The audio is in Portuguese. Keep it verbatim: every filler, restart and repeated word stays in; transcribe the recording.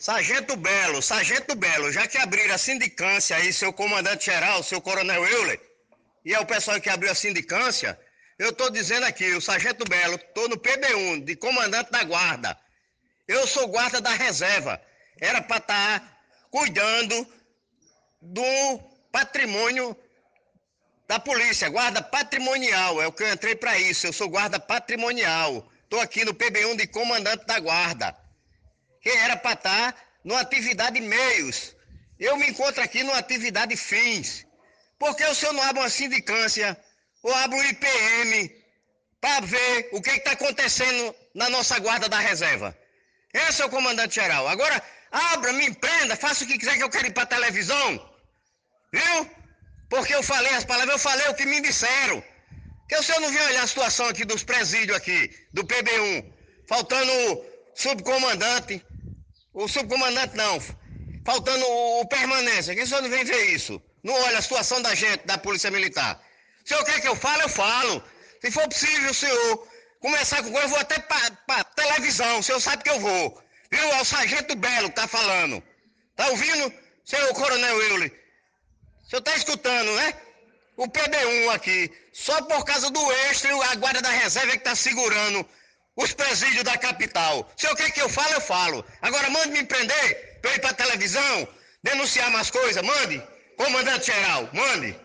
Sargento Belo, Sargento Belo, já que abriram a sindicância aí, seu comandante-geral, seu coronel Euler, e é o pessoal que abriu a sindicância, eu estou dizendo aqui, o Sargento Belo, estou no P B um, de comandante da guarda. Eu sou guarda da reserva. Era para estar tá cuidando do patrimônio da polícia, guarda patrimonial, é o que eu entrei para isso, eu sou guarda patrimonial. Estou aqui no P B um de comandante da guarda. Que era para estar numa atividade meios. Eu me encontro aqui numa atividade fins. Por que o senhor não abre uma sindicância ou abre um I P M para ver o que está acontecendo na nossa guarda da reserva? Esse é o comandante-geral. Agora, abra, me empreenda, faça o que quiser que eu quero ir para a televisão. Viu? Porque eu falei as palavras, eu falei o que me disseram. Que o senhor não viu olhar a situação aqui dos presídios aqui, do P B um. Faltando o subcomandante. O subcomandante não, faltando o, o permanência, que o senhor não vem ver isso? Não olha a situação da gente, da Polícia Militar. O senhor quer que eu fale, eu falo. Se for possível, o senhor começar com coisa, eu vou até para televisão, o senhor sabe que eu vou. Viu? É o Sargento Belo que tá falando. Tá ouvindo, seu coronel Euler? O senhor tá escutando, né? O P B um aqui, só por causa do extra, a guarda da reserva é que tá segurando os presídios da capital. Se eu quer que eu fale, eu falo. Agora mande me prender, pra eu ir pra televisão, denunciar mais coisas, mande. Comandante-geral, mande.